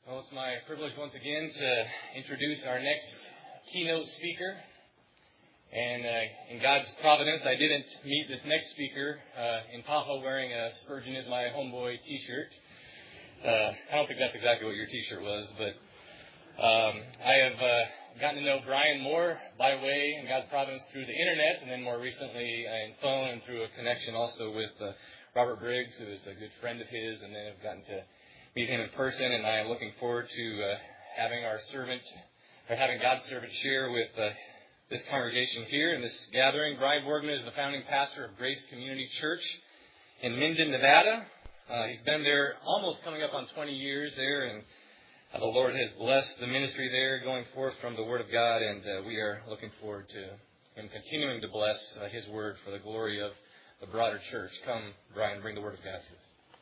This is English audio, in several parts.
Well, it's my privilege once again to introduce our next keynote speaker. And in God's providence, I didn't meet this next speaker in Tahoe wearing a Spurgeon is my homeboy t-shirt. I don't think that's exactly what your t-shirt was, but I have gotten to know Brian more by way in God's providence through the internet, and then more recently in phone and through a connection also with Robert Briggs, who is a good friend of his, and then I've gotten to meet him in person, and I am looking forward to having God's servant share with this congregation here in this gathering. Brian Borgman is the founding pastor of Grace Community Church in Minden, Nevada. He's been there almost coming up on 20 years there, and the Lord has blessed the ministry there going forth from the Word of God, and we are looking forward to Him continuing to bless His Word for the glory of the broader church. Come, Brian, bring the Word of God to us.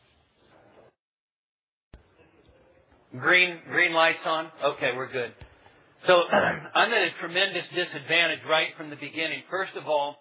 Green lights on? Okay, we're good. So I'm at a tremendous disadvantage right from the beginning. First of all,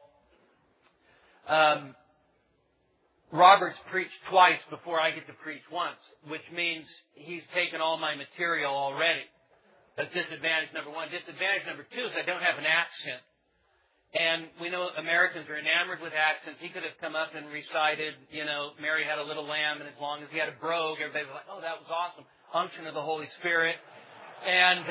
Robert's preached twice before I get to preach once, which means he's taken all my material already. That's disadvantage number one. Disadvantage number two is I don't have an accent. And we know Americans are enamored with accents. He could have come up and recited, Mary had a little lamb, and as long as he had a brogue, everybody was like, oh, that was awesome. Unction of the Holy Spirit. And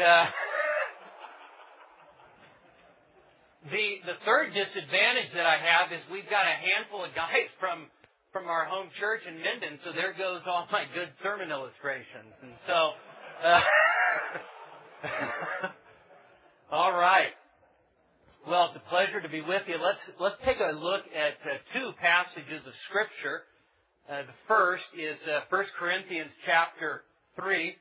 the third disadvantage that I have is we've got a handful of guys from our home church in Minden, so there goes all my good sermon illustrations. And so, all right. Well, it's a pleasure to be with you. Let's take a look at two passages of Scripture. The first is 1 Corinthians chapter 3.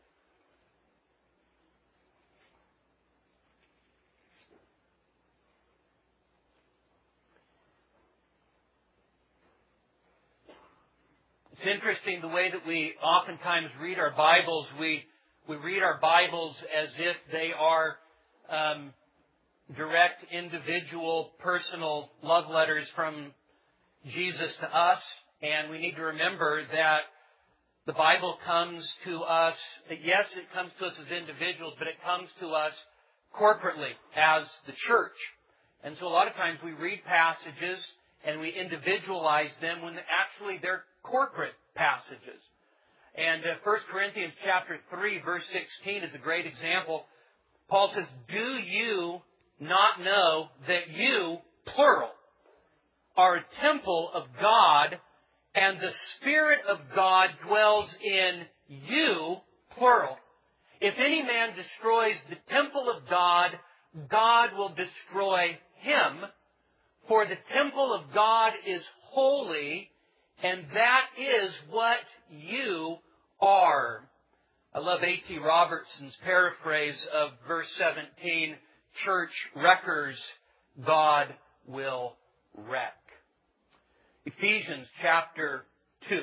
It's interesting the way that we oftentimes read our Bibles. We read our Bibles as if they are direct, individual, personal love letters from Jesus to us. And we need to remember that the Bible comes to us, yes, it comes to us as individuals, but it comes to us corporately as the church. And so a lot of times we read passages and we individualize them when actually they're corporate passages. And 1 Corinthians chapter 3, verse 16 is a great example. Paul says, do you not know that you, plural, are a temple of God, and the Spirit of God dwells in you, plural. If any man destroys the temple of God, God will destroy him. For the temple of God is holy, and that is what you are. I love A.T. Robertson's paraphrase of verse 17, church wreckers, God will wreck. Ephesians chapter 2.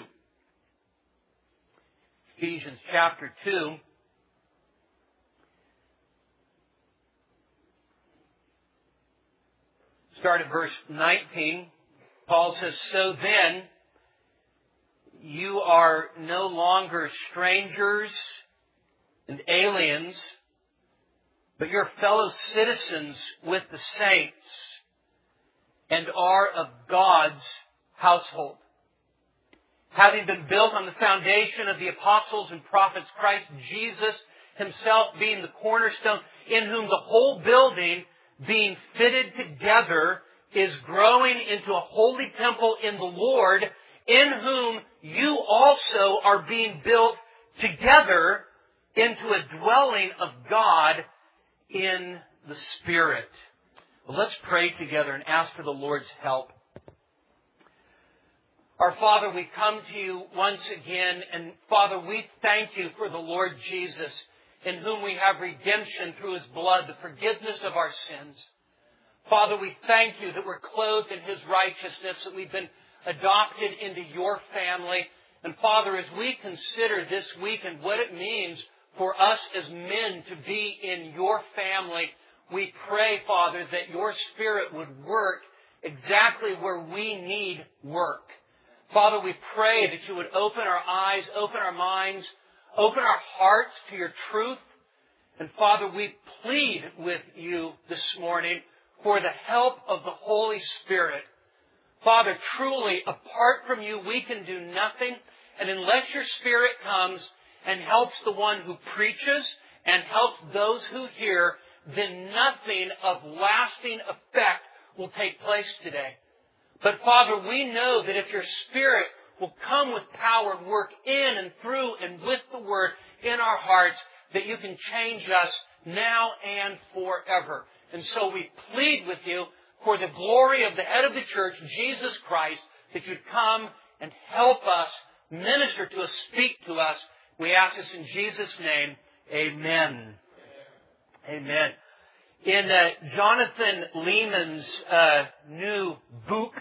Ephesians chapter 2. Start at verse 19. Paul says, so then, you are no longer strangers and aliens, but you're fellow citizens with the saints and are of God's household, having been built on the foundation of the apostles and prophets, Christ Jesus Himself being the cornerstone, in whom the whole building, being fitted together, is growing into a holy temple in the Lord, in whom you also are being built together into a dwelling of God in the Spirit. Well, let's pray together and ask for the Lord's help. Our Father, we come to you once again, and Father, we thank you for the Lord Jesus, in whom we have redemption through His blood, the forgiveness of our sins. Father, we thank you that we're clothed in His righteousness, that we've been adopted into your family. And Father, as we consider this week and what it means for us as men to be in your family, we pray, Father, that your Spirit would work exactly where we need work. Father, we pray that you would open our eyes, open our minds, Open our hearts to your truth. And Father, we plead with you this morning for the help of the Holy Spirit. Father, truly, apart from you, we can do nothing. And unless your Spirit comes and helps the one who preaches and helps those who hear, then nothing of lasting effect will take place today. But Father, we know that if your Spirit will come with power and work in and through and with the Word in our hearts, that you can change us now and forever. And so we plead with you for the glory of the head of the church, Jesus Christ, that you'd come and help us, minister to us, speak to us. We ask this in Jesus' name. Amen. Amen. In Jonathan Leeman's new book,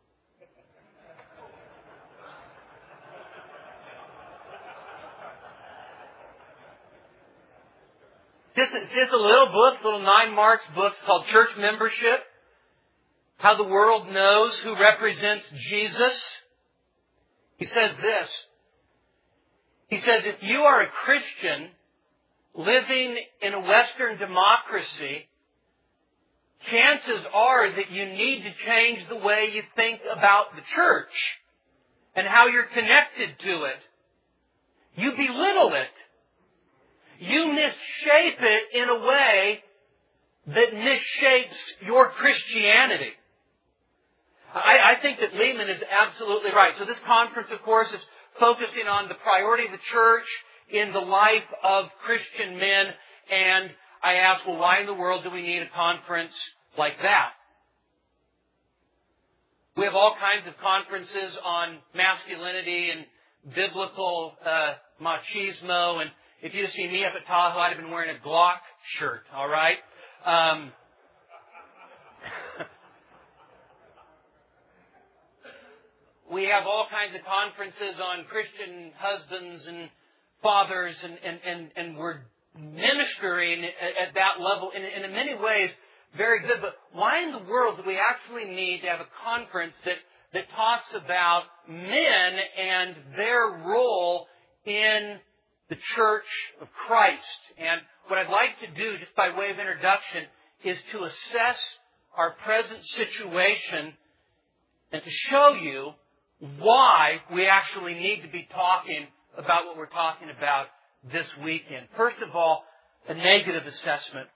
just a little book, little 9 marks book called Church Membership. How the World Knows Who Represents Jesus. He says this. He says, if you are a Christian living in a Western democracy, chances are that you need to change the way you think about the church and how you're connected to it. You belittle it. You misshape it in a way that misshapes your Christianity. I think that Leeman is absolutely right. So this conference, of course, is focusing on the priority of the church in the life of Christian men. And I ask, well, why in the world do we need a conference like that? We have all kinds of conferences on masculinity and biblical machismo. And if you'd have seen me up at Tahoe, I'd have been wearing a Glock shirt, all right? We have all kinds of conferences on Christian husbands and fathers, and we're ministering at that level, and in many ways, very good. But why in the world do we actually need to have a conference that talks about men and their role in the Church of Christ? And what I'd like to do, just by way of introduction, is to assess our present situation and to show you why we actually need to be talking about what we're talking about this weekend. First of all, a negative assessment.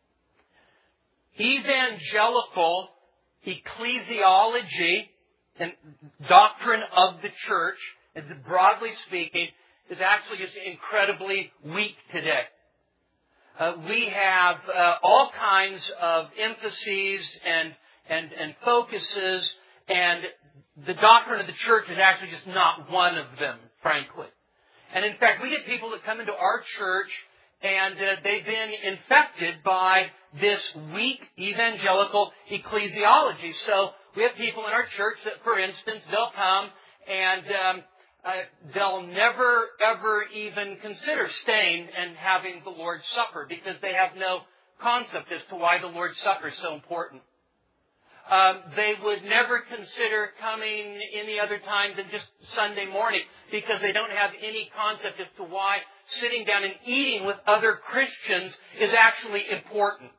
Evangelical ecclesiology and doctrine of the church, broadly speaking, is actually just incredibly weak today. We have all kinds of emphases and focuses, and the doctrine of the church is actually just not one of them, frankly. And in fact, we get people that come into our church and they've been infected by this weak evangelical ecclesiology. So we have people in our church that, for instance, they'll come and they'll never, ever even consider staying and having the Lord's Supper because they have no concept as to why the Lord's Supper is so important. They would never consider coming any other time than just Sunday morning because they don't have any concept as to why sitting down and eating with other Christians is actually important.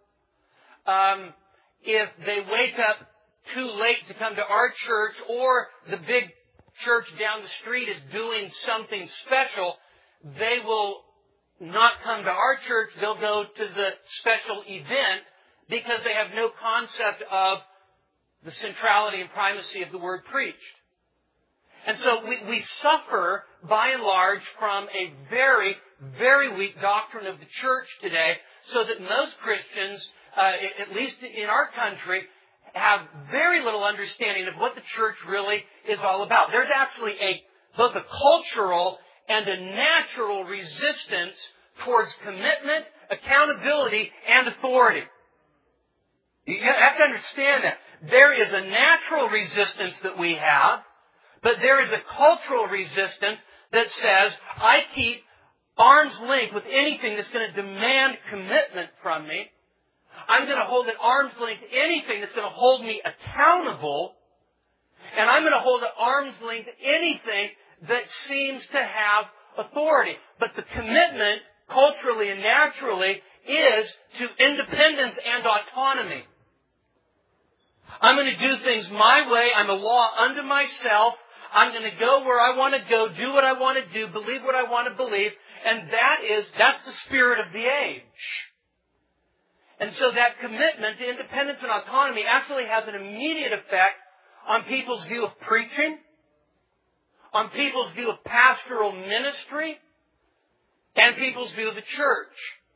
If they wake up too late to come to our church, or the big church down the street is doing something special, they will not come to our church. They'll go to the special event because they have no concept of the centrality and primacy of the word preached. And so we suffer, by and large, from a very, very weak doctrine of the church today, so that most Christians, at least in our country, have very little understanding of what the church really is all about. There's actually both a cultural and a natural resistance towards commitment, accountability, and authority. You have to understand that. There is a natural resistance that we have, but there is a cultural resistance that says, I keep arm's length with anything that's going to demand commitment from me. I'm going to hold at arm's length anything that's going to hold me accountable. And I'm going to hold at arm's length anything that seems to have authority. But the commitment, culturally and naturally, is to independence and autonomy. I'm going to do things my way. I'm a law unto myself. I'm going to go where I want to go, do what I want to do, believe what I want to believe. And that's the spirit of the age. And so that commitment to independence and autonomy actually has an immediate effect on people's view of preaching, on people's view of pastoral ministry, and people's view of the church.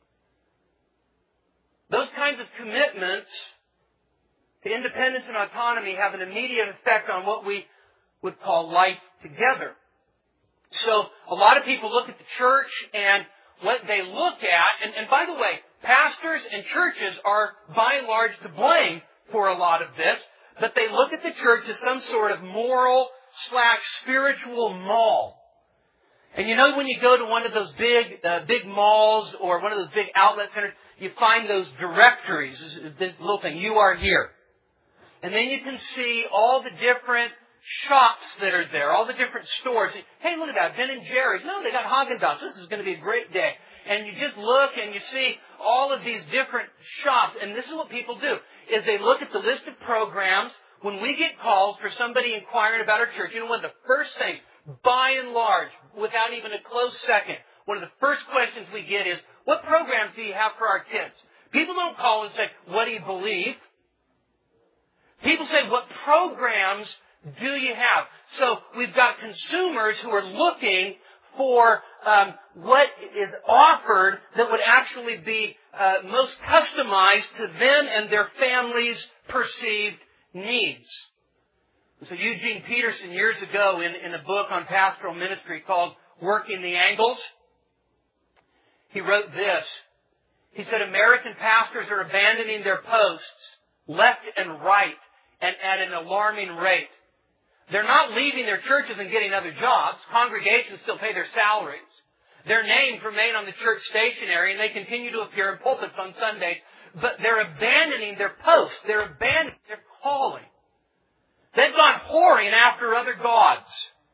Those kinds of commitments to independence and autonomy have an immediate effect on what we would call life together. So a lot of people look at the church, and what they look at, and by the way, pastors and churches are by and large to blame for a lot of this, but they look at the church as some sort of moral/spiritual mall. And you know when you go to one of those big malls or one of those big outlet centers, you find those directories, this little thing, you are here. And then you can see all the different shops that are there, all the different stores. Hey, look at that, Ben & Jerry's. No, they got Haagen-Dazs. This is going to be a great day. And you just look and you see all of these different shops. And this is what people do, is they look at the list of programs. When we get calls for somebody inquiring about our church, you know, one of the first things, by and large, without even a close second, one of the first questions we get is, what programs do you have for our kids? People don't call and say, what do you believe? People say, what programs do you have? So we've got consumers who are looking for what is offered that would actually be most customized to them and their families' perceived needs. So Eugene Peterson, years ago, in a book on pastoral ministry called Working the Angles, he wrote this. He said, American pastors are abandoning their posts left and right and at an alarming rate. They're not leaving their churches and getting other jobs. Congregations still pay their salaries. Their names remain on the church stationery, and they continue to appear in pulpits on Sundays. But they're abandoning their posts. They're abandoning their calling. They've gone whoring after other gods.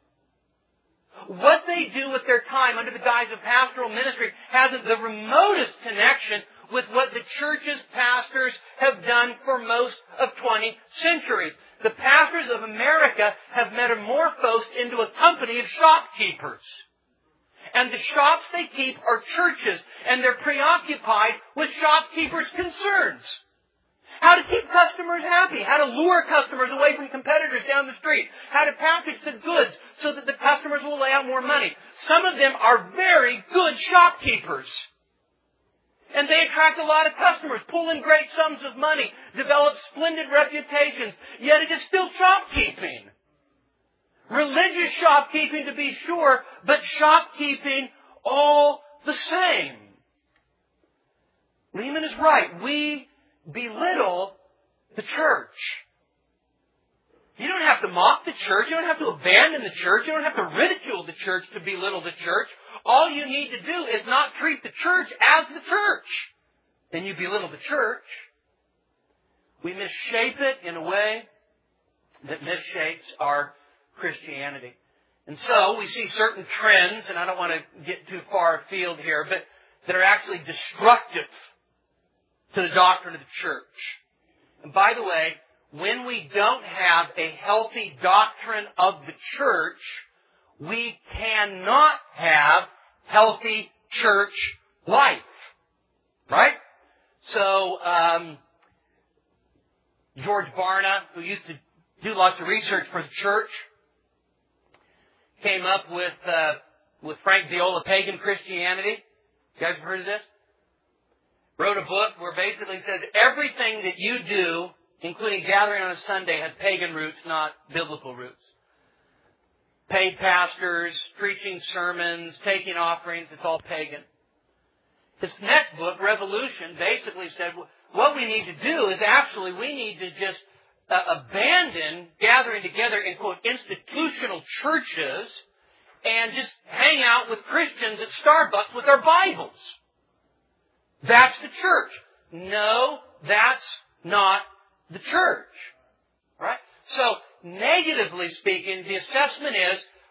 What they do with their time under the guise of pastoral ministry hasn't the remotest connection with what the church's pastors have done for most of 20 centuries. The pastors of America have metamorphosed into a company of shopkeepers. And the shops they keep are churches, and they're preoccupied with shopkeepers' concerns. How to keep customers happy, how to lure customers away from competitors down the street, how to package the goods so that the customers will lay out more money. Some of them are very good shopkeepers. And they attract a lot of customers, pull in great sums of money, develop splendid reputations, yet it is still shopkeeping. Religious shopkeeping to be sure, but shopkeeping all the same. Lehman is right. We belittle the church. You don't have to mock the church. You don't have to abandon the church. You don't have to ridicule the church to belittle the church. All you need to do is not treat the church as the church. Then you belittle the church. We misshape it in a way that misshapes our Christianity. And so we see certain trends, and I don't want to get too far afield here, but that are actually destructive to the doctrine of the church. And by the way, when we don't have a healthy doctrine of the church, we cannot have healthy church life. Right? So, George Barna, who used to do lots of research for the church, came up with Frank Viola, Pagan Christianity. You guys have heard of this? Wrote a book where basically says everything that you do, including gathering on a Sunday, has pagan roots, not biblical roots. Paid pastors, preaching sermons, taking offerings, it's all pagan. His next book, Revolution, basically said what we need to do is actually we need to just abandon gathering together in, quote, institutional churches and just hang out with Christians at Starbucks with our Bibles. That's the church. No, that's not the church. Right? So, negatively speaking, the assessment is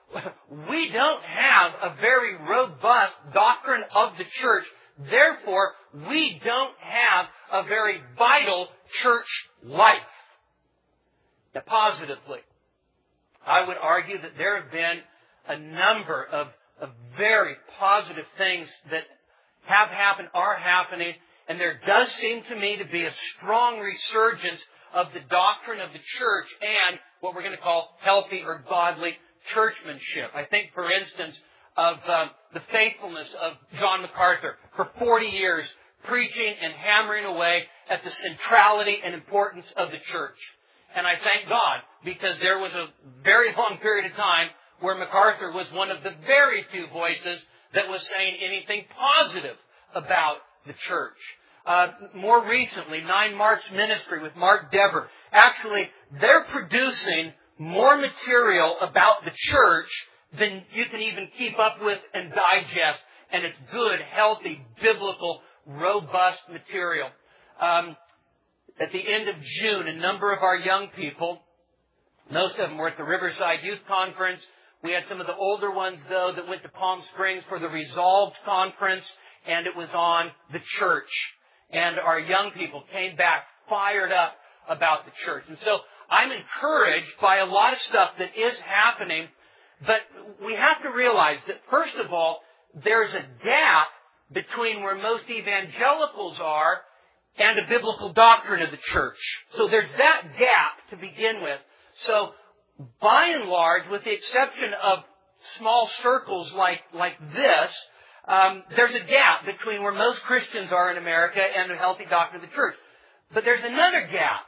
we don't have a very robust doctrine of the church. Therefore, we don't have a very vital church life. Now, positively, I would argue that there have been a number of very positive things that have happened, are happening, and there does seem to me to be a strong resurgence of the doctrine of the church and what we're going to call healthy or godly churchmanship. I think, for instance, of the faithfulness of John MacArthur for 40 years, preaching and hammering away at the centrality and importance of the church. And I thank God, because there was a very long period of time where MacArthur was one of the very few voices that was saying anything positive about the church. More recently, 9 Mark's ministry with Mark Dever. Actually, they're producing more material about the church than you can even keep up with and digest. And it's good, healthy, biblical, robust material. At the end of June, a number of our young people, most of them were at the Riverside Youth Conference. We had some of the older ones, though, that went to Palm Springs for the Resolved Conference, and it was on the church. And our young people came back fired up about the church. And so I'm encouraged by a lot of stuff that is happening, but we have to realize that, first of all, there's a gap between where most evangelicals are and a biblical doctrine of the church. So there's that gap to begin with. So by and large, with the exception of small circles like this, there's a gap between where most Christians are in America and the healthy doctrine of the church. But there's another gap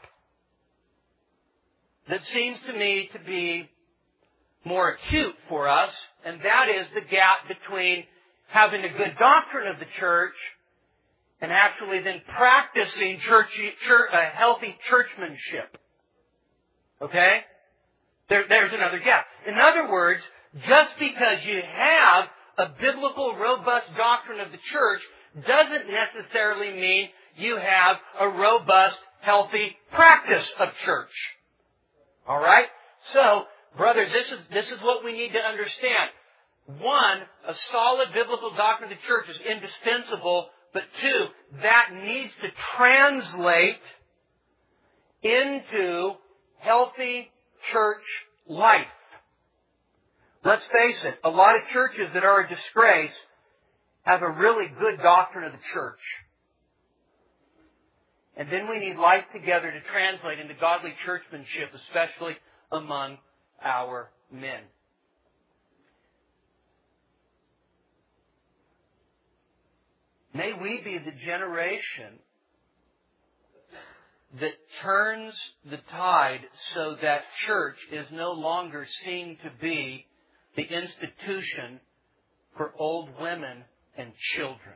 that seems to me to be more acute for us, and that is the gap between having a good doctrine of the church and actually then practicing healthy churchmanship. Okay? There's another gap. In other words, just because you have a biblical, robust doctrine of the church doesn't necessarily mean you have a robust, healthy practice of church. All right? So, brothers, this is what we need to understand. One, a solid biblical doctrine of the church is indispensable, but two, that needs to translate into healthy church life. Let's face it, a lot of churches that are a disgrace have a really good doctrine of the church. And then we need life together to translate into godly churchmanship, especially among our men. May we be the generation that turns the tide so that church is no longer seen to be the institution for old women and children.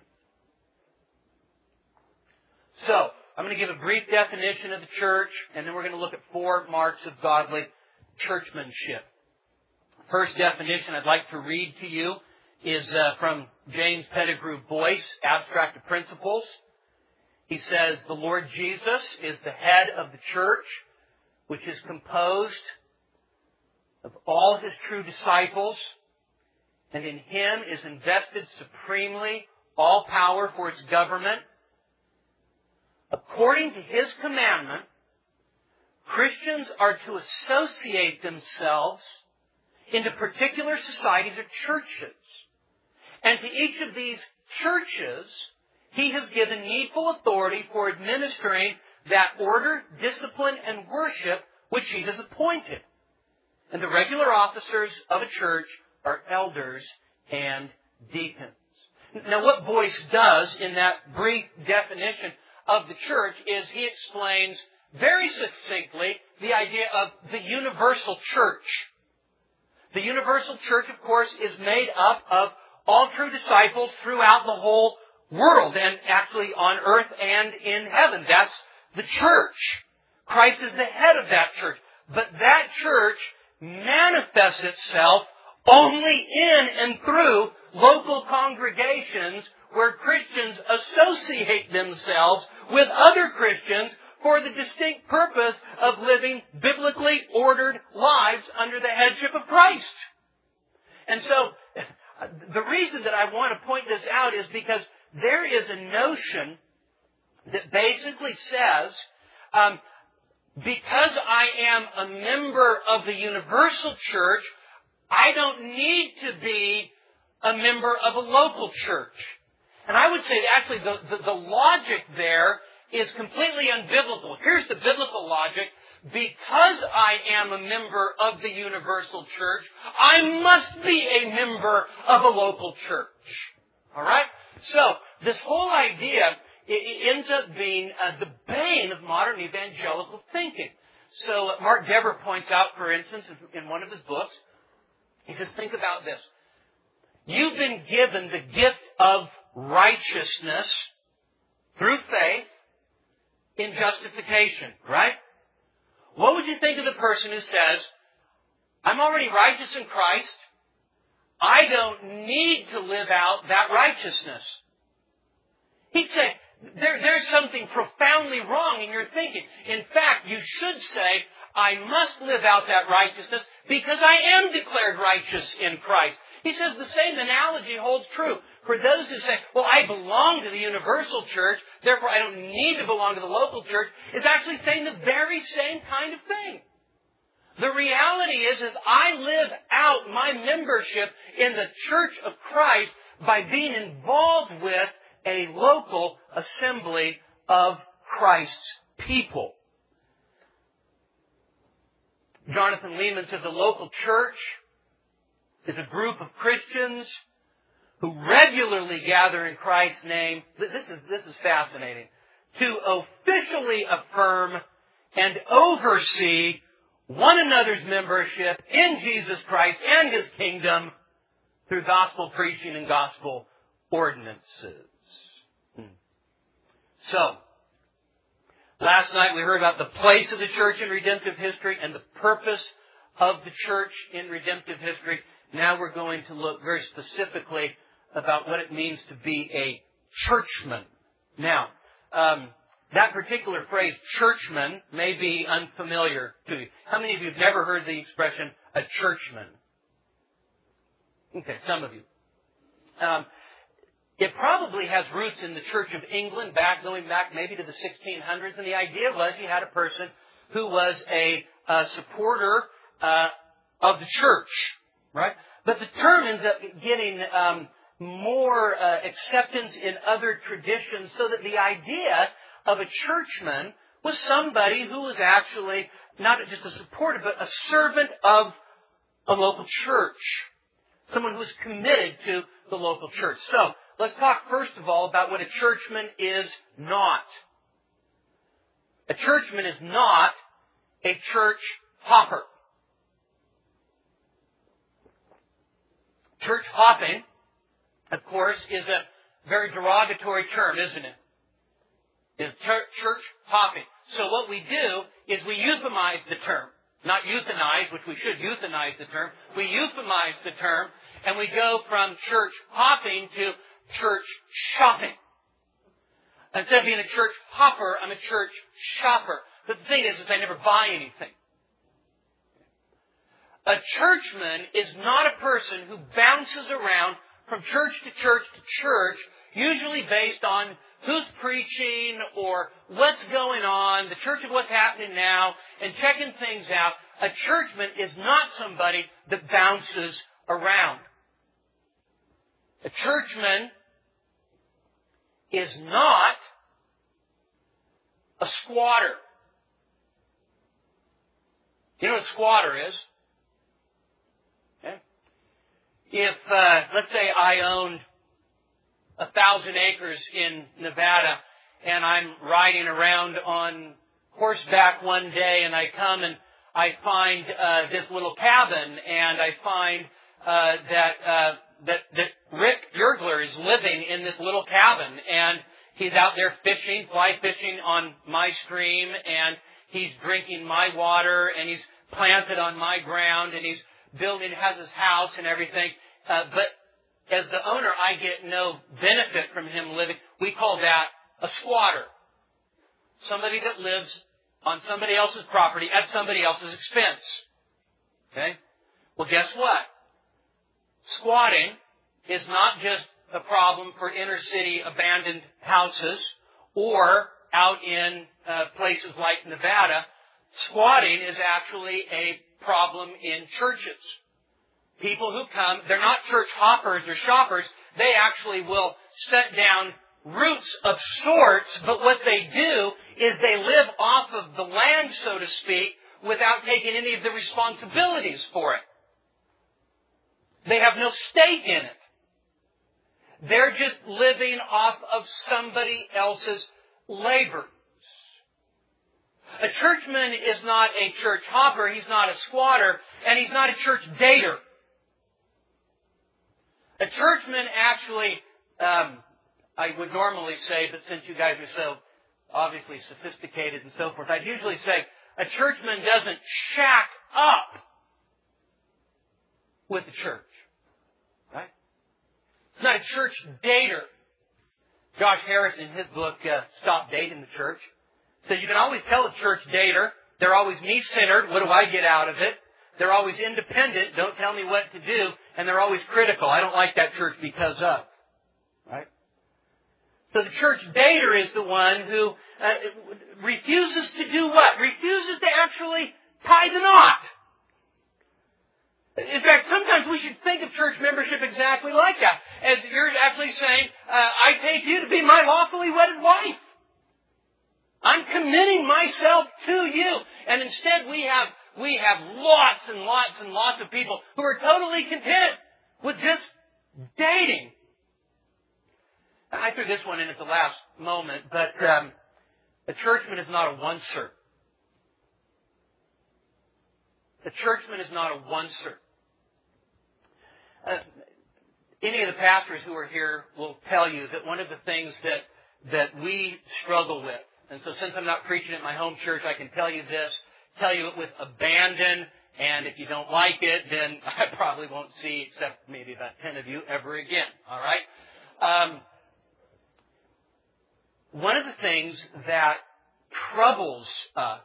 So, I'm going to give a brief definition of the church, and then we're going to look at 4 marks of godly churchmanship. First definition I'd like to read to you is from James Pettigrew Boyce, Abstract of Principles. He says, the Lord Jesus is the head of the church, which is composed of all His true disciples, and in Him is invested supremely all power for its government. According to His commandment, Christians are to associate themselves into particular societies or churches. And to each of these churches, He has given needful authority for administering that order, discipline, and worship which He has appointed. And the regular officers of a church are elders and deacons. Now, what Boyce does in that brief definition of the church is he explains very succinctly the idea of the universal church. The universal church, of course, is made up of all true disciples throughout the whole world, and actually on earth and in heaven. That's the church. Christ is the head of that church. But that church manifests itself only in and through local congregations where Christians associate themselves with other Christians for the distinct purpose of living biblically ordered lives under the headship of Christ. And so the reason that I want to point this out is because there is a notion that basically says, because I am a member of the universal church, I don't need to be a member of a local church. And I would say that actually the logic there is completely unbiblical. Here's the biblical logic. Because I am a member of the universal church, I must be a member of a local church. All right? So, this whole idea it ends up being the bane of modern evangelical thinking. So, Mark Dever points out, for instance, in one of his books, he says, think about this. You've been given the gift of righteousness through faith in justification, right? What would you think of the person who says, I'm already righteous in Christ. I don't need to live out that righteousness. He'd say, there's something profoundly wrong in your thinking. In fact, you should say, I must live out that righteousness because I am declared righteous in Christ. He says the same analogy holds true for those who say, well, I belong to the universal church, therefore I don't need to belong to the local church, is actually saying the very same kind of thing. The reality is I live out my membership in the church of Christ by being involved with a local assembly of Christ's people. Jonathan Lehman says a local church is a group of Christians who regularly gather in Christ's name. This is fascinating. To officially affirm and oversee one another's membership in Jesus Christ and His kingdom through gospel preaching and gospel ordinances. So, last night we heard about the place of the church in redemptive history and the purpose of the church in redemptive history. Now we're going to look very specifically about what it means to be a churchman. Now, that particular phrase, churchman, may be unfamiliar to you. How many of you have never heard the expression, a churchman? Okay, some of you. It probably has roots in the Church of England, going back maybe to the 1600s. And the idea was you had a person who was a supporter of the church, right? But the term ends up getting more acceptance in other traditions, so that the idea of a churchman was somebody who was actually not just a supporter, but a servant of a local church. Someone who was committed to the local church. So, let's talk first of all about what a churchman is not. A churchman is not a church hopper. Church hopping, of course, is a very derogatory term, isn't it? It's church hopping. So what we do is we euphemize the term. Not euthanize, which we should euthanize the term. We euphemize the term, and we go from church hopping to church shopping. Instead of being a church hopper, I'm a church shopper. But the thing is I never buy anything. A churchman is not a person who bounces around from church to church to church, usually based on who's preaching or what's going on, the church of what's happening now, and checking things out. A churchman is not somebody that bounces around. A churchman is not a squatter. You know what a squatter is? Okay. If, let's say I owned 1,000 acres in Nevada, and I'm riding around on horseback one day, and I come and I find this little cabin, and I find that Rick Yergler is living in this little cabin, and he's out there fishing, fly fishing on my stream, and he's drinking my water, and he's planted on my ground, and he's building, has his house and everything. But as the owner, I get no benefit from him living. We call that a squatter. Somebody that lives on somebody else's property at somebody else's expense. Okay? Well, guess what? Squatting is not just a problem for inner city abandoned houses or out in places like Nevada. Squatting is actually a problem in churches. People who come, they're not church hoppers or shoppers. They actually will set down roots of sorts, but what they do is they live off of the land, so to speak, without taking any of the responsibilities for it. They have no stake in it. They're just living off of somebody else's labor. A churchman is not a church hopper, he's not a squatter, and he's not a church dater. A churchman actually, I would normally say, but since you guys are so obviously sophisticated and so forth, I'd usually say a churchman doesn't shack up with the church. Right? It's not a church dater. Josh Harris, in his book, Stop Dating the Church, says you can always tell a church dater, they're always me-centered, what do I get out of it? They're always independent, don't tell me what to do, and they're always critical. I don't like that church because of. Right? So the church dater is the one who refuses to do what? Refuses to actually tie the knot. In fact, sometimes we should think of church membership exactly like that. As you're actually saying, I take you to be my lawfully wedded wife. I'm committing myself to you. And instead we have lots and lots and lots of people who are totally content with just dating. I threw this one in at the last moment, but a churchman is not a oncer. A churchman is not a oncer. Any of the pastors who are here will tell you that one of the things that we struggle with, and so since I'm not preaching at my home church, I can tell you it with abandon, and if you don't like it, then I probably won't see except maybe about 10 of you ever again. All right? One of the things that troubles us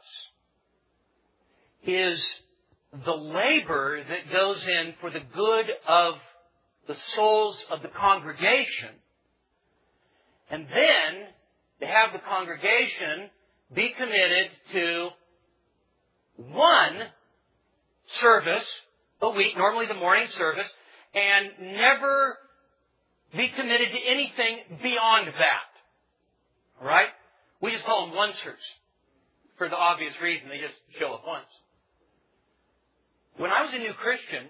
is the labor that goes in for the good of the souls of the congregation, and then to have the congregation be committed to one service a week, normally the morning service, and never be committed to anything beyond that. All right? We just call them oncers for the obvious reason. They just show up once. When I was a new Christian,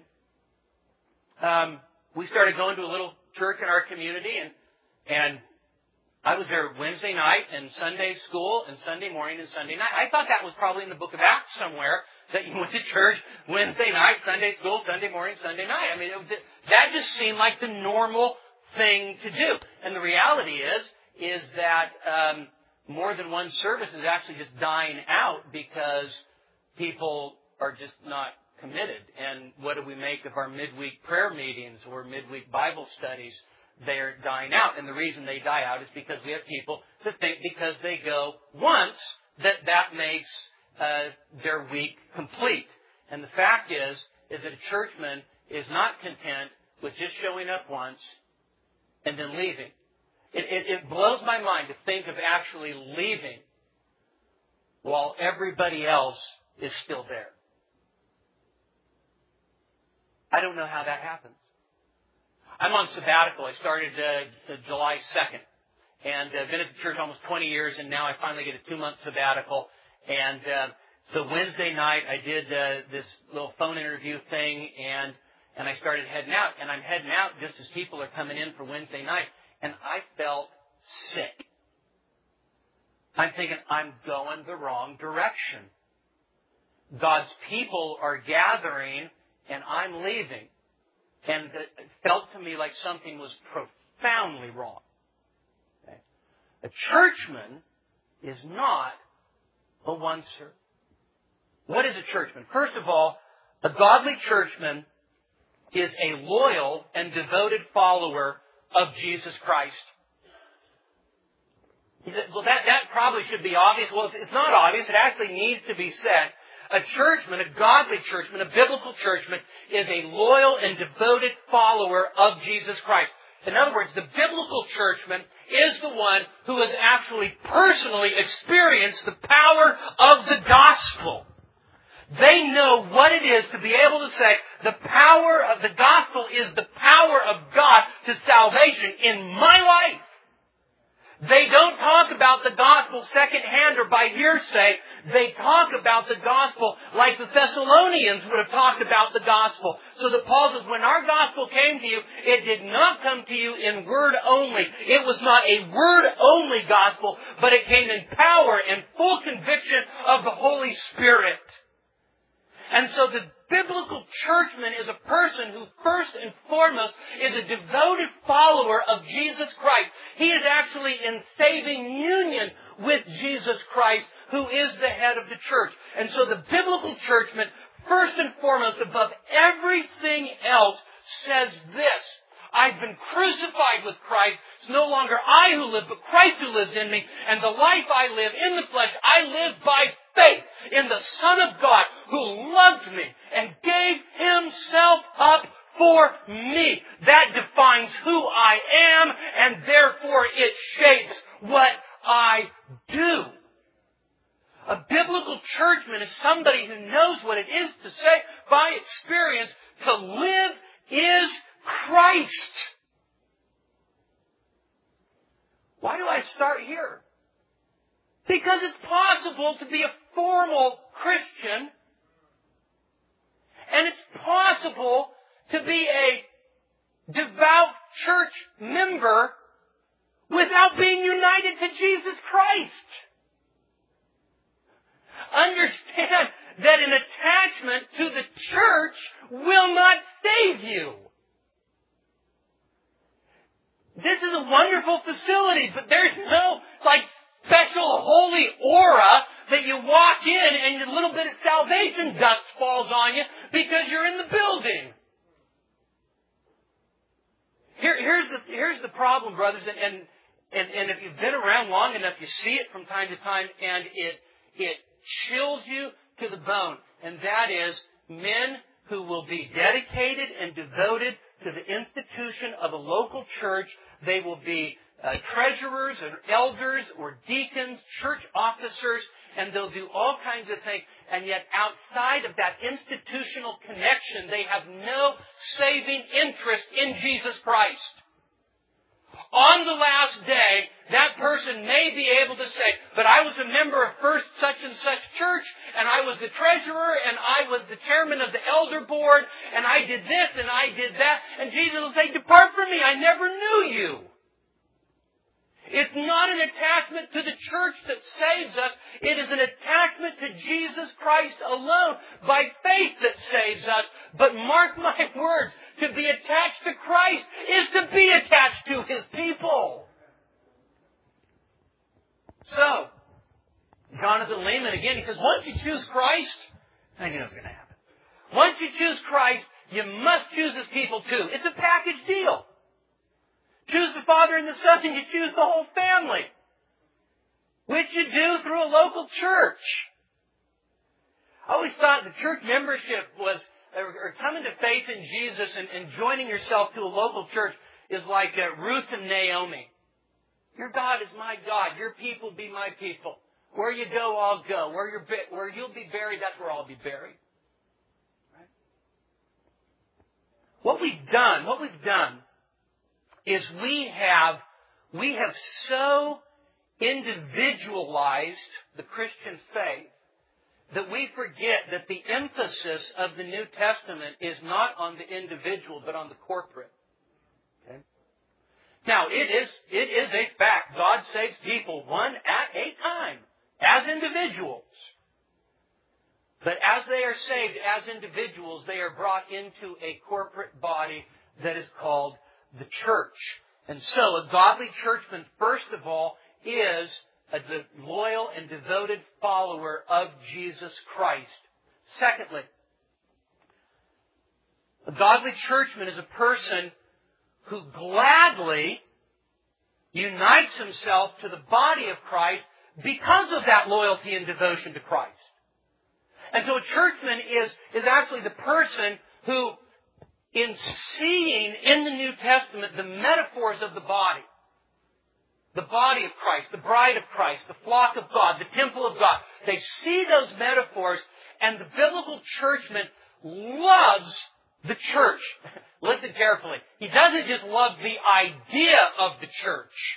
we started going to a little church in our community, and I was there Wednesday night and Sunday school and Sunday morning and Sunday night. I thought that was probably in the book of Acts somewhere, that you went to church Wednesday night, Sunday school, Sunday morning, Sunday night. I mean, that just seemed like the normal thing to do. And the reality is that more than one service is actually just dying out because people are just not committed. And what do we make of our midweek prayer meetings or midweek Bible studies? They're dying out. And the reason they die out is because we have people that think because they go once that makes their week complete. And the fact is that a churchman is not content with just showing up once and then leaving. It blows my mind to think of actually leaving while everybody else is still there. I don't know how that happens. I'm on sabbatical. I started July 2nd. And I've been at the church almost 20 years, and now I finally get a 2-month sabbatical. And so Wednesday night, I did this little phone interview thing, and I started heading out. And I'm heading out just as people are coming in for Wednesday night. And I felt sick. I'm thinking, I'm going the wrong direction. God's people are gathering, and I'm leaving. And it felt to me like something was profoundly wrong. Okay? A churchman is not a oncer. What is a churchman? First of all, a godly churchman is a loyal and devoted follower of Jesus Christ. He said, well, that probably should be obvious. Well, it's not obvious. It actually needs to be said. A churchman, a godly churchman, a biblical churchman, is a loyal and devoted follower of Jesus Christ. In other words, the biblical churchman is the one who has actually personally experienced the power of the gospel. They know what it is to be able to say, the power of the gospel is the power of God to salvation in my life. They don't talk about the gospel secondhand or by hearsay. They talk about the gospel like the Thessalonians would have talked about the gospel. So that Paul says, when our gospel came to you, it did not come to you in word only. It was not a word-only gospel, but it came in power and full conviction of the Holy Spirit. And so the biblical churchman is a person who first and foremost is a devoted follower of Jesus Christ. He is actually in saving union with Jesus Christ, who is the head of the church. And so the biblical churchman, first and foremost, above everything else, says this: I've been crucified with Christ. It's no longer I who live, but Christ who lives in me. And the life I live in the flesh, I live by faith in the Son of God who loved me and gave Himself up for me. That defines who I am, and therefore it shapes what I do. A biblical churchman is somebody who knows what it is to say by experience, to live is Christ. Why do I start here? Because it's possible to be a formal Christian, and it's possible to be a devout church member without being united to Jesus Christ. Understand that an attachment to the church will not save you. This is a wonderful facility, but there's no special holy aura that you walk in and a little bit of salvation dust falls on you because you're in the building. Here's the problem, brothers, and if you've been around long enough, you see it from time to time, and it chills you to the bone. And that is men who will be dedicated and devoted to the institution of a local church. They will be treasurers and elders or deacons, church officers, and they'll do all kinds of things. And yet outside of that institutional connection, they have no saving interest in Jesus Christ. On the last day, that person may be able to say, but I was a member of first such and such church, and I was the treasurer, and I was the chairman of the elder board, and I did this, and I did that. And Jesus will say, depart from me, I never knew you. It's not an attachment to the church that saves us. It is an attachment to Jesus Christ alone, by faith, that saves us. But mark my words, to be attached to Christ is to be attached to His people. So, Jonathan Lehman, again, he says, once you choose Christ, I think you know what's going to happen. Once you choose Christ, you must choose His people too. It's a package deal. Choose the Father and the Son, and you choose the whole family, which you do through a local church. I always thought the church membership was, or coming to faith in Jesus and joining yourself to a local church is like Ruth and Naomi. Your God is my God. Your people be my people. Where you go, I'll go. Where you'll be buried, that's where I'll be buried. Right? What we've done is we have so individualized the Christian faith that we forget that the emphasis of the New Testament is not on the individual, but on the corporate. Okay? Now, it is a fact. God saves people one at a time, as individuals. But as they are saved as individuals, they are brought into a corporate body that is called the church. And so a godly churchman, first of all, is a loyal and devoted follower of Jesus Christ. Secondly, a godly churchman is a person who gladly unites himself to the body of Christ because of that loyalty and devotion to Christ. And so a churchman is actually the person who, in seeing in the New Testament the metaphors of the body of Christ, the bride of Christ, the flock of God, the temple of God, they see those metaphors, and the biblical churchman loves the church. Listen carefully. He doesn't just love the idea of the church.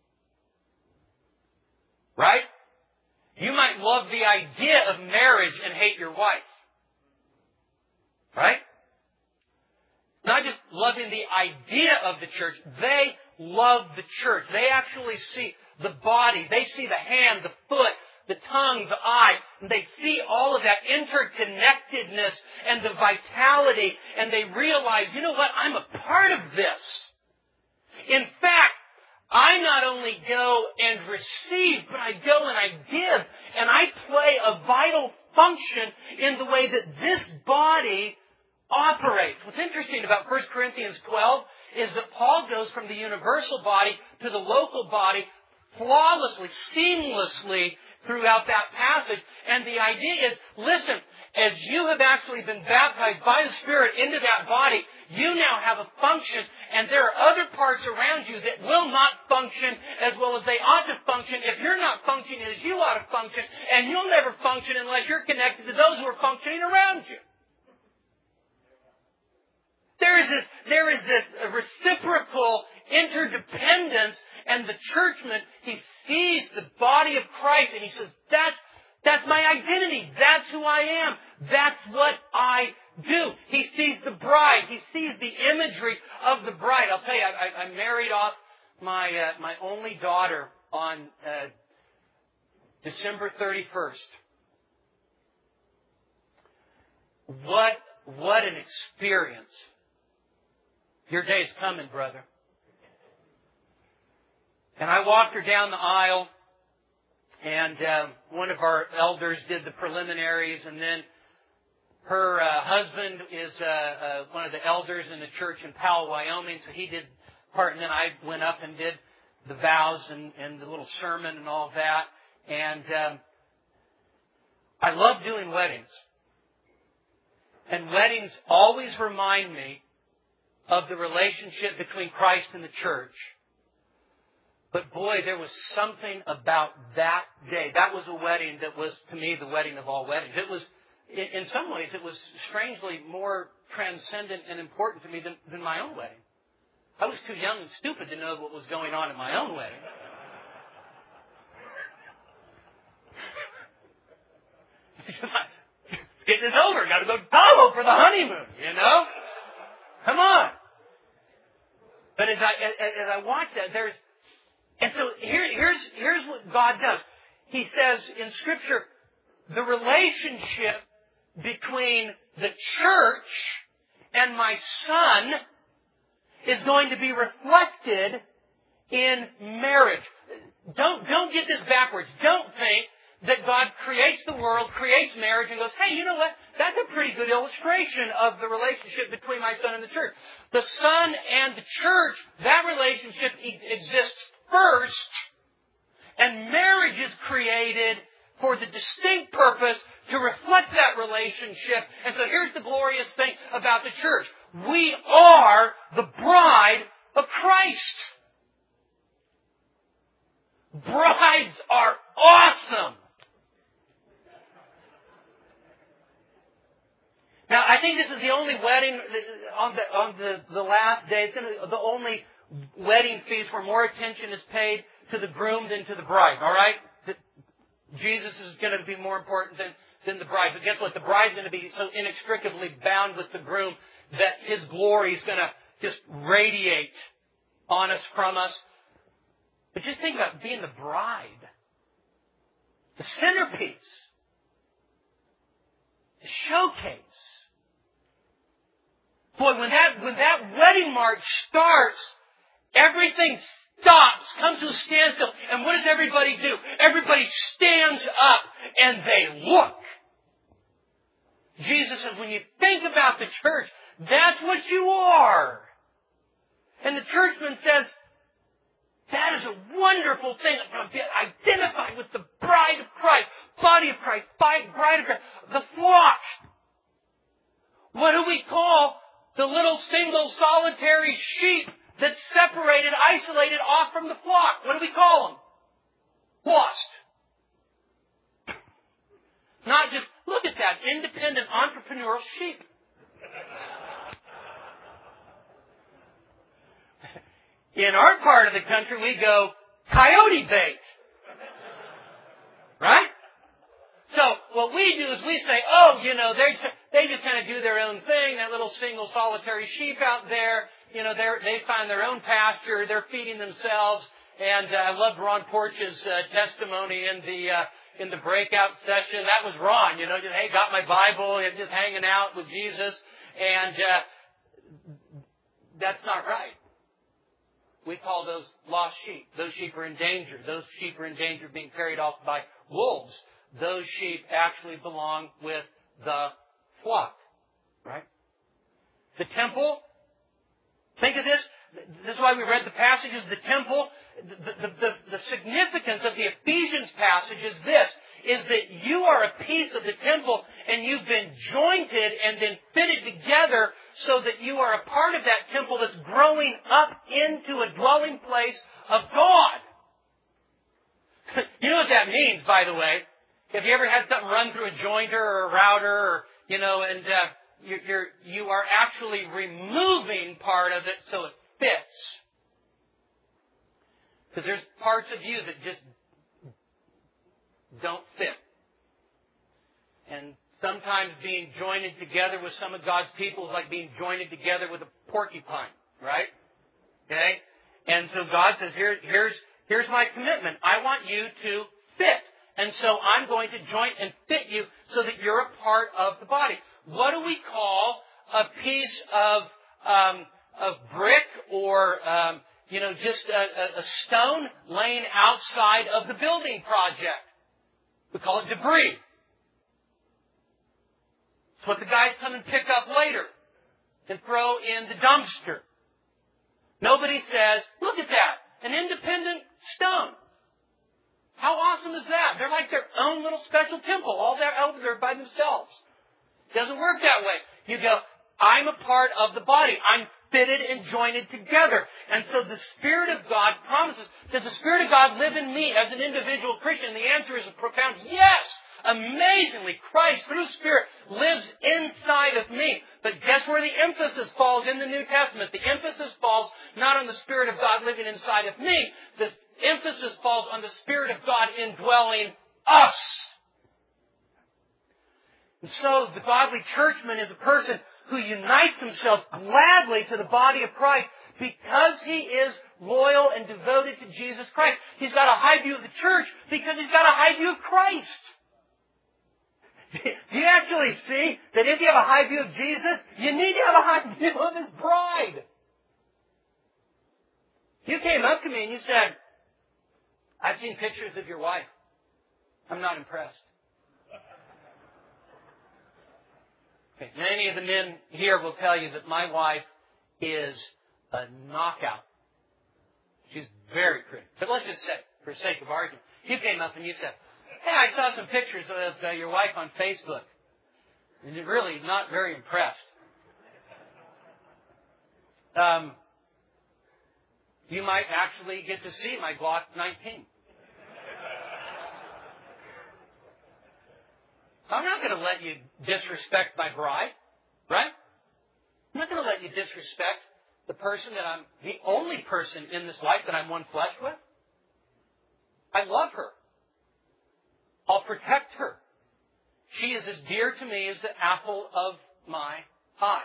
Right? You might love the idea of marriage and hate your wife. Right? Not just loving the idea of the church. They love the church. They actually see the body. They see the hand, the foot, the tongue, the eye. And they see all of that interconnectedness and the vitality. And they realize, you know what? I'm a part of this. In fact, I not only go and receive, but I go and I give. And I play a vital function in the way that this body operates. What's interesting about 1 Corinthians 12 is that Paul goes from the universal body to the local body flawlessly, seamlessly throughout that passage. And the idea is, listen, as you have actually been baptized by the Spirit into that body, you now have a function, and there are other parts around you that will not function as well as they ought to function if you're not functioning as you ought to function, and you'll never function unless you're connected to those who are functioning around you. There is this reciprocal interdependence, and the churchman, he sees the body of Christ, and he says, that's my identity. That's who I am. That's what I do. He sees the bride. He sees the imagery of the bride. I'll tell you, I married off my only daughter on December 31st. What an experience. Your day's coming, brother. And I walked her down the aisle, and one of our elders did the preliminaries, and then her husband is one of the elders in the church in Powell, Wyoming, so he did part, and then I went up and did the vows and the little sermon and all that. And I love doing weddings. And weddings always remind me of the relationship between Christ and the church. But boy, there was something about that day. That was a wedding that was, to me, the wedding of all weddings. It was, in some ways, it was strangely more transcendent and important to me than my own wedding. I was too young and stupid to know what was going on in my own wedding. Getting this over. Got to go to Tahoe for the honeymoon, you know? Come on. But as I watch that, and so here's what God does. He says in Scripture, the relationship between the church and my son is going to be reflected in marriage. Don't get this backwards. Don't think that God creates the world, creates marriage, and goes, hey, you know what? That's a pretty good illustration of the relationship between my son and the church. The son and the church, that relationship exists first, and marriage is created for the distinct purpose to reflect that relationship. And so here's the glorious thing about the church. We are the bride of Christ. Brides are awesome. Now, I think this is the only wedding on the last day. It's the only wedding feast where more attention is paid to the groom than to the bride. All right? Jesus is going to be more important than the bride. But guess what? The bride's going to be so inextricably bound with the groom that his glory is going to just radiate on us, from us. But just think about being the bride. The centerpiece. The showcase. Boy, when that wedding march starts, everything stops, comes to a standstill. And what does everybody do? Everybody stands up and they look. Jesus says, when you think about the church, that's what you are. And the churchman says, that is a wonderful thing. I'm going to be identified with the bride of Christ. Body of Christ, bride of Christ, the flock. What do we call the little single solitary sheep that's separated, isolated off from the flock? What do we call them? Lost. Not just, look at that, independent entrepreneurial sheep. In our part of the country, we go coyote bait. Right? So what we do is we say, oh, they just kind of do their own thing, that little single solitary sheep out there, they find their own pasture, they're feeding themselves. And I loved Ron Porch's testimony in the breakout session. That was Ron, just, hey, got my Bible, and just hanging out with Jesus. And that's not right. We call those lost sheep. Those sheep are in danger. Those sheep are in danger of being carried off by wolves. Those sheep actually belong with the flock. Right? The temple, think of this. This is why we read the passages. The temple, the significance of the Ephesians passage is this, is that you are a piece of the temple and you've been jointed and then fitted together so that you are a part of that temple that's growing up into a dwelling place of God. You know what that means, by the way? Have you ever had something run through a jointer or a router, or, and you are actually removing part of it so it fits? Because there's parts of you that just don't fit. And sometimes being joined together with some of God's people is like being joined together with a porcupine, right? Okay? And so God says, here's my commitment. I want you to fit. And so I'm going to join and fit you so that you're a part of the body. What do we call a piece of brick or just a stone laying outside of the building project? We call it debris. It's what the guys come and pick up later and throw in the dumpster. Nobody says, look at that, an independent stone. How awesome is that? They're like their own little special temple, all there over there by themselves. It doesn't work that way. You go, I'm a part of the body. I'm fitted and joined together. And so the Spirit of God promises, does the Spirit of God live in me as an individual Christian? The answer is a profound yes. Amazingly, Christ, through Spirit, lives inside of me. But guess where the emphasis falls in the New Testament? The emphasis falls not on the Spirit of God living inside of me. The emphasis falls on the Spirit of God indwelling us. And so the godly churchman is a person who unites himself gladly to the body of Christ because he is loyal and devoted to Jesus Christ. He's got a high view of the church because he's got a high view of Christ. Do you actually see that if you have a high view of Jesus, you need to have a high view of His bride? You came up to me and you said, I've seen pictures of your wife. I'm not impressed. Okay, many of the men here will tell you that my wife is a knockout. She's very pretty. But let's just say, for sake of argument, you came up and you said, hey, I saw some pictures of your wife on Facebook. And you're really not very impressed. You might actually get to see my Glock 19. I'm not going to let you disrespect my bride, right? I'm not going to let you disrespect the person that I'm, the only person in this life that I'm one flesh with. I love her. I'll protect her. She is as dear to me as the apple of my eye.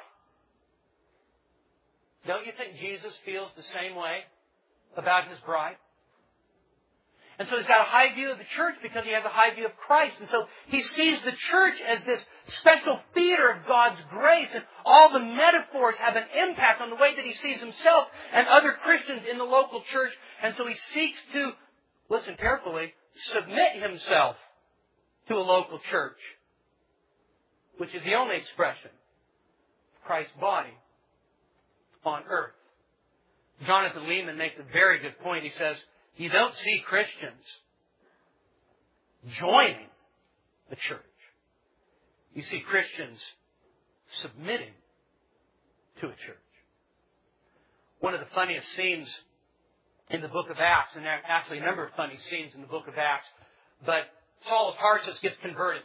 Don't you think Jesus feels the same way about His bride? And so He's got a high view of the church because He has a high view of Christ. And so He sees the church as this special theater of God's grace. And all the metaphors have an impact on the way that He sees Himself and other Christians in the local church. And so He seeks to, listen carefully, submit Himself to a local church, which is the only expression of Christ's body on earth. Jonathan Lehman makes a very good point. He says, you don't see Christians joining a church. You see Christians submitting to a church. One of the funniest scenes in the book of Acts, and actually a number of funny scenes in the book of Acts, but Saul of Tarsus gets converted.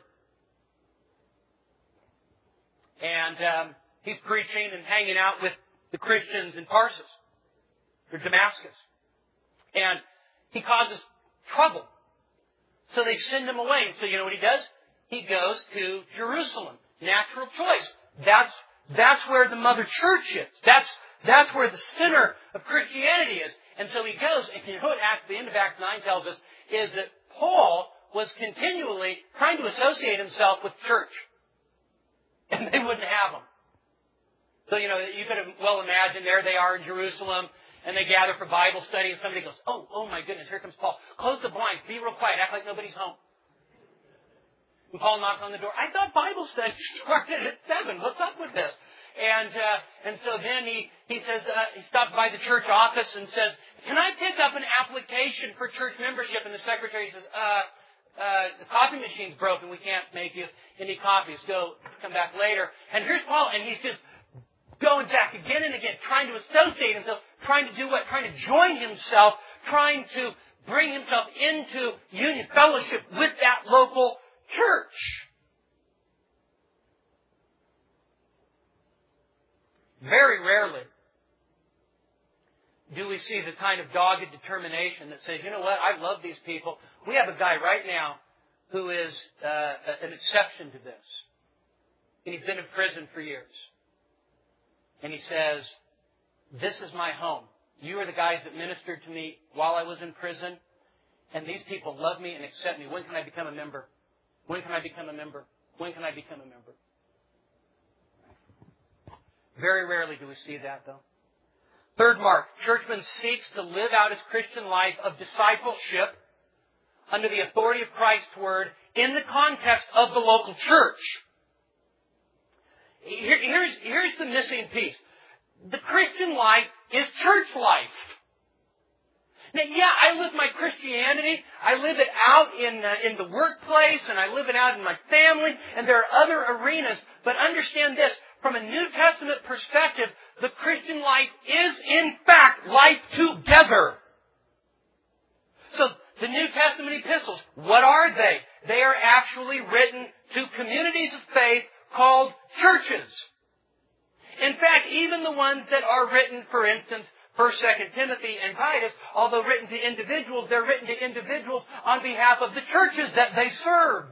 And he's preaching and hanging out with the Christians in Tarsus, or Damascus. And he causes trouble. So they send him away. And so you know what he does? He goes to Jerusalem. Natural choice. That's where the mother church is. That's where the center of Christianity is. And so he goes, and you know what the end of Acts 9 tells us, is that Paul was continually trying to associate himself with church. And they wouldn't have him. So, you know, you could have well imagined there they are in Jerusalem, and they gather for Bible study, and somebody goes, oh my goodness, here comes Paul. Close the blinds, be real quiet, act like nobody's home. And Paul knocks on the door. I thought Bible study started at 7. What's up with this? And so then he says, he stops by the church office and says, can I pick up an application for church membership? And the secretary says, the coffee machine's broken. We can't make you any coffees. Come back later. And here's Paul, and he's just going back again and again, trying to associate himself, trying to do what? Trying to join himself, trying to bring himself into union, fellowship with that local church. Very rarely do we see the kind of dogged determination that says, you know what, I love these people. We have a guy right now who is an exception to this. And he's been in prison for years. And he says, this is my home. You are the guys that ministered to me while I was in prison. And these people love me and accept me. When can I become a member? When can I become a member? When can I become a member? Very rarely do we see that, though. Third mark, churchman seeks to live out his Christian life of discipleship under the authority of Christ's Word in the context of the local church. Here's the missing piece. The Christian life is church life. Now, yeah, I live my Christianity. I live it out in the workplace, and I live it out in my family, and there are other arenas. But understand this, from a New Testament perspective, the Christian life is, in fact, life together. So, the New Testament epistles, what are they? They are actually written to communities of faith called churches. In fact, even the ones that are written, for instance, 1st, 2nd Timothy, and Titus, although written to individuals, they're written to individuals on behalf of the churches that they serve.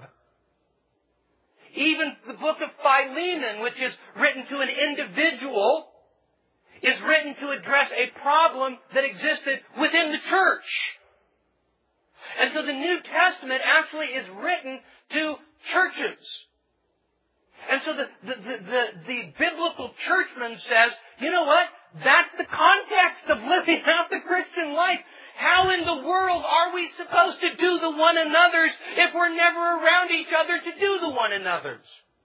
Even the book of Philemon, which is written to an individual, is written to address a problem that existed within the church. And so the New Testament actually is written to churches. And so the biblical churchman says, you know what? That's the context of living out the Christian life. How in the world are we supposed to do the one another's if we're never around each other to do the one another's?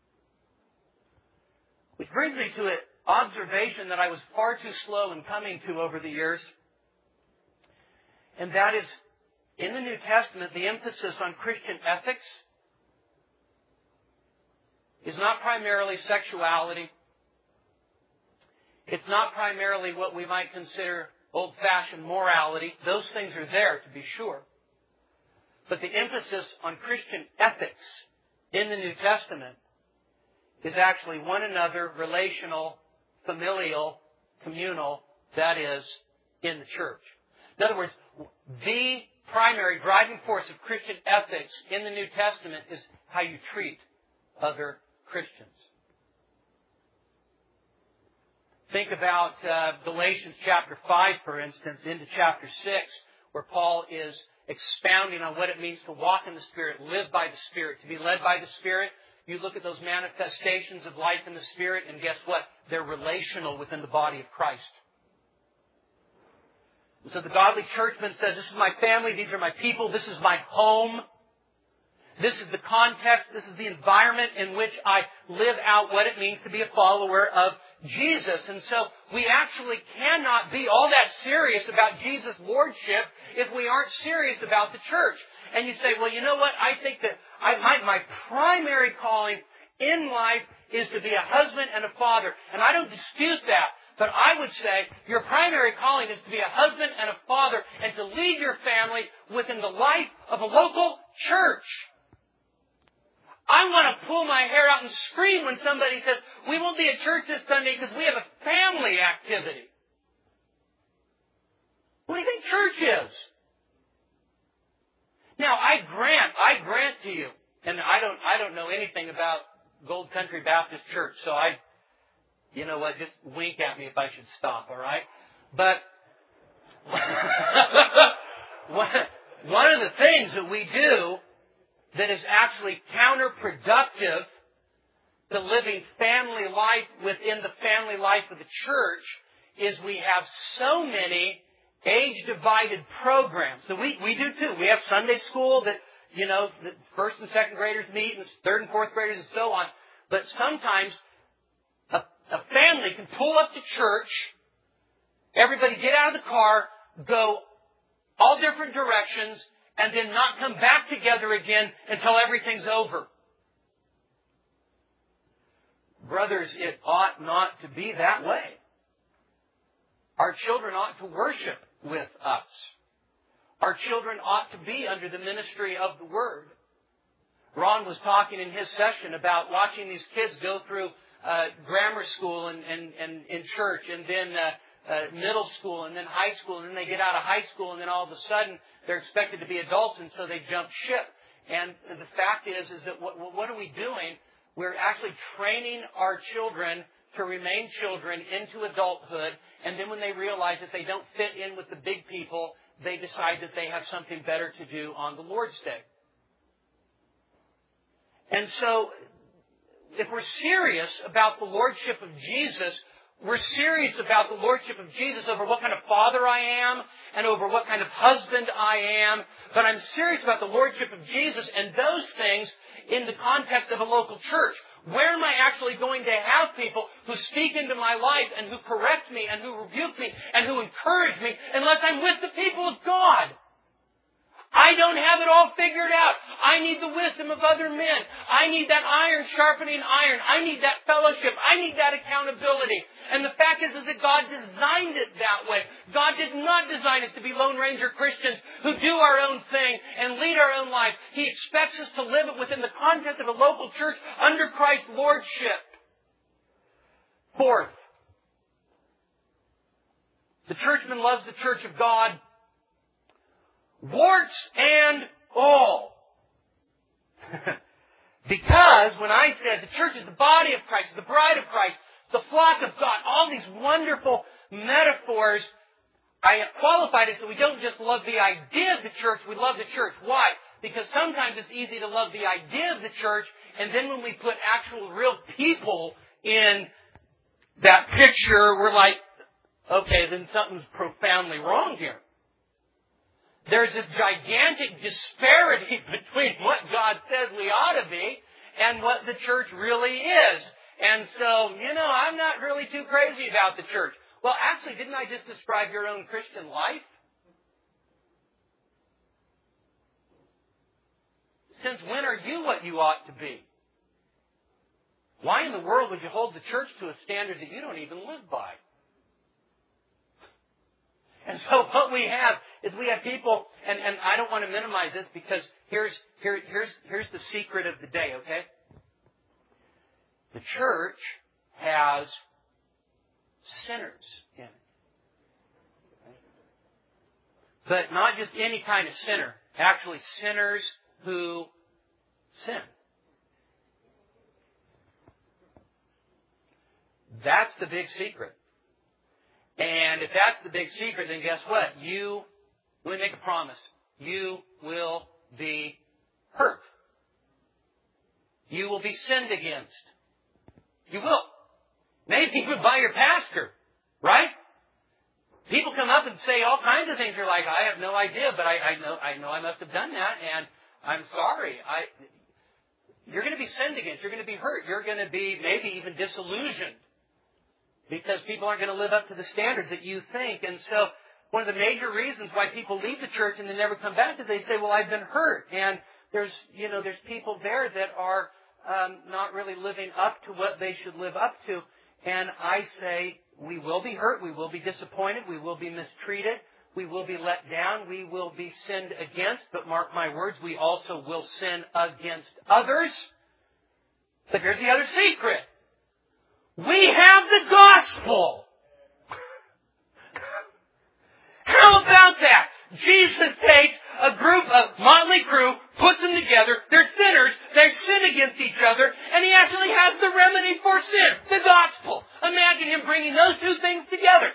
Which brings me to an observation that I was far too slow in coming to over the years. And that is, in the New Testament, the emphasis on Christian ethics is not primarily sexuality. It's not primarily what we might consider old-fashioned morality. Those things are there, to be sure. But the emphasis on Christian ethics in the New Testament is actually one another, relational, familial, communal, that is, in the church. In other words, the primary driving force of Christian ethics in the New Testament is how you treat other Christians. Think about Galatians chapter 5, for instance, into chapter 6, where Paul is expounding on what it means to walk in the Spirit, live by the Spirit, to be led by the Spirit. You look at those manifestations of life in the Spirit, and guess what? They're relational within the body of Christ. And so the godly churchman says, this is my family, these are my people, this is my home. This is the context, this is the environment in which I live out what it means to be a follower of Jesus. And so we actually cannot be all that serious about Jesus' lordship if we aren't serious about the church. And you say, well, you know what? I think that my primary calling in life is to be a husband and a father. And I don't dispute that. But I would say your primary calling is to be a husband and a father and to lead your family within the life of a local church. I want to pull my hair out and scream when somebody says, we won't be at church this Sunday because we have a family activity. What do you think church is? Now, I grant to you, and I don't know anything about Gold Country Baptist Church, so you know what, just wink at me if I should stop, all right? But one of the things that we do that is actually counterproductive to living family life within the family life of the church is we have so many age-divided programs. So we do too. We have Sunday school that, the first and second graders meet and third and fourth graders and so on. But sometimes a family can pull up to church, everybody get out of the car, go all different directions, and then not come back together again until everything's over. Brothers, it ought not to be that way. Our children ought to worship with us. Our children ought to be under the ministry of the Word. Ron was talking in his session about watching these kids go through grammar school and in church, and then middle school, and then high school, and then they get out of high school, and then all of a sudden they're expected to be adults, and so they jump ship. And the fact is that what are we doing? We're actually training our children to remain children into adulthood, and then when they realize that they don't fit in with the big people, they decide that they have something better to do on the Lord's Day. And so, if we're serious about the Lordship of Jesus, we're serious about the Lordship of Jesus over what kind of father I am and over what kind of husband I am. But I'm serious about the Lordship of Jesus and those things in the context of a local church. Where am I actually going to have people who speak into my life and who correct me and who rebuke me and who encourage me unless I'm with the people of God? I don't have it all figured out. I need the wisdom of other men. I need that iron sharpening iron. I need that fellowship. I need that accountability. And the fact is that God designed it that way. God did not design us to be Lone Ranger Christians who do our own thing and lead our own lives. He expects us to live it within the context of a local church under Christ's lordship. Fourth, the churchman loves the church of God, warts and all. Because when I said the church is the body of Christ, the bride of Christ, the flock of God, all these wonderful metaphors, I have qualified it so we don't just love the idea of the church, we love the church. Why? Because sometimes it's easy to love the idea of the church, and then when we put actual real people in that picture, we're like, okay, then something's profoundly wrong here. There's a gigantic disparity between what God says we ought to be and what the church really is. And so, I'm not really too crazy about the church. Well, actually, didn't I just describe your own Christian life? Since when are you what you ought to be? Why in the world would you hold the church to a standard that you don't even live by? And so what we have is we have people, and I don't want to minimize this because here's the secret of the day, okay? The church has sinners in it. Okay? But not just any kind of sinner. Actually, sinners who sin. That's the big secret. And if that's the big secret, then guess what? Let me make a promise. You will be hurt. You will be sinned against. You will. Maybe even by your pastor. Right? People come up and say all kinds of things. You're like, I have no idea, but I know I must have done that, and I'm sorry. You're going to be sinned against. You're going to be hurt. You're going to be maybe even disillusioned. because people aren't going to live up to the standards that you think. And so one of the major reasons why people leave the church and they never come back is they say, well, I've been hurt. And there's people there that are not really living up to what they should live up to. And I say, we will be hurt, we will be disappointed, we will be mistreated, we will be let down, we will be sinned against, but mark my words, we also will sin against others. But here's the other secret. We have the gospel. How about that? Jesus takes a group of motley crew, puts them together, they're sinners, they sin against each other, and He actually has the remedy for sin, the gospel. Imagine Him bringing those two things together.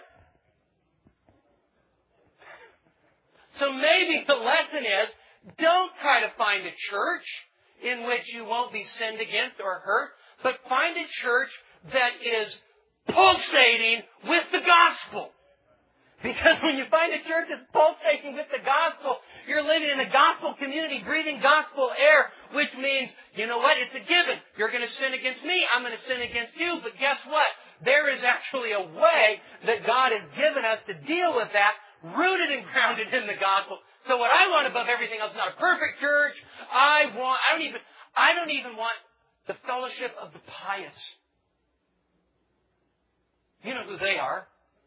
So maybe the lesson is, don't try to find a church in which you won't be sinned against or hurt, but find a church that is pulsating with the gospel. Because when you find a church that's pulsating with the gospel, you're living in a gospel community, breathing gospel air, which means, you know what, it's a given. You're going to sin against me, I'm going to sin against you, but guess what? There is actually a way that God has given us to deal with that, rooted and grounded in the gospel. So what I want above everything else is not a perfect church. I don't even want the fellowship of the pious. You know who they are.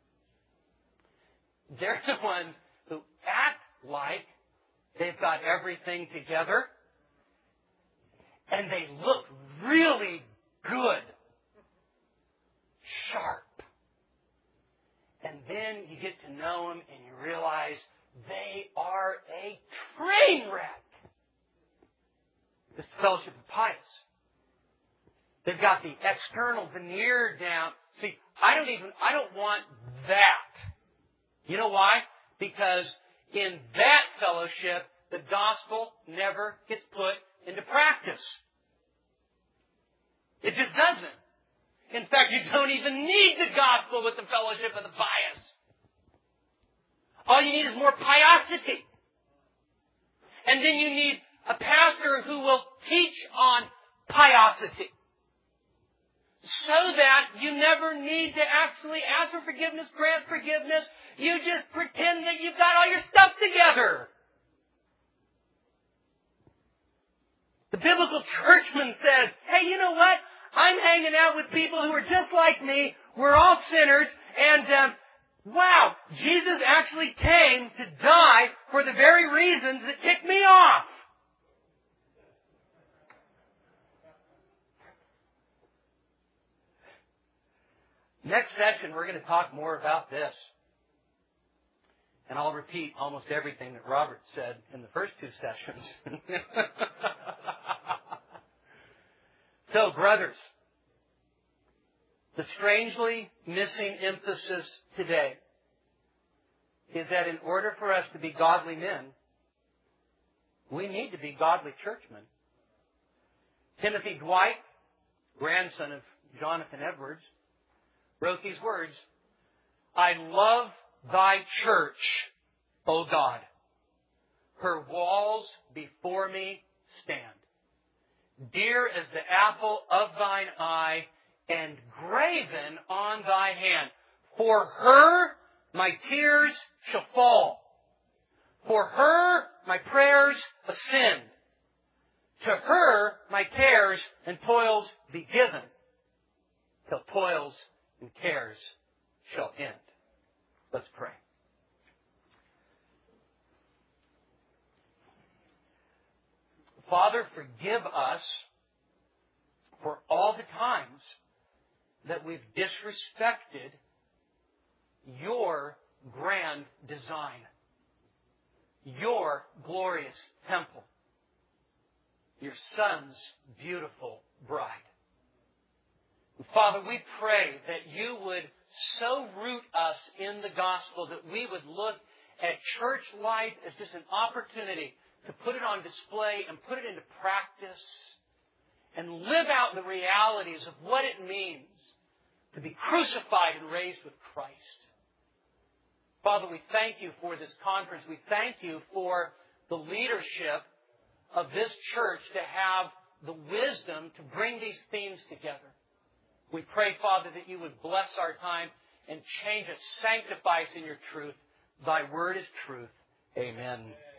They're the ones who act like they've got everything together, and they look really good, sharp. And then you get to know them and you realize they are a train wreck. This fellowship of pious. They've got the external veneer down. See, I don't want that. You know why? Because in that fellowship, the gospel never gets put into practice. It just doesn't. In fact, you don't even need the gospel with the fellowship of the pious. All you need is more piosity. And then you need a pastor who will teach on piosity. So that you never need to actually ask for forgiveness, grant forgiveness. You just pretend that you've got all your stuff together. The biblical churchman says, hey, you know what? I'm hanging out with people who are just like me. We're all sinners. And, wow, Jesus actually came to die for the very reasons that tick me off. Next session, we're going to talk more about this. And I'll repeat almost everything that Robert said in the first two sessions. So, brothers, the strangely missing emphasis today is that in order for us to be godly men, we need to be godly churchmen. Timothy Dwight, grandson of Jonathan Edwards, wrote these words, I love thy church, O God. Her walls before me stand. Dear as the apple of thine eye, and graven on thy hand. For her my tears shall fall. For her my prayers ascend. To her my cares and toils be given, till toils and cares shall end. Let's pray. Father, forgive us for all the times that we've disrespected your grand design, your glorious temple, your Son's beautiful bride. And Father, we pray that you would so root us in the gospel that we would look at church life as just an opportunity to put it on display and put it into practice and live out the realities of what it means to be crucified and raised with Christ. Father, we thank you for this conference. We thank you for the leadership of this church to have the wisdom to bring these themes together. We pray, Father, that you would bless our time and change us, sanctify us in your truth. Thy word is truth. Amen.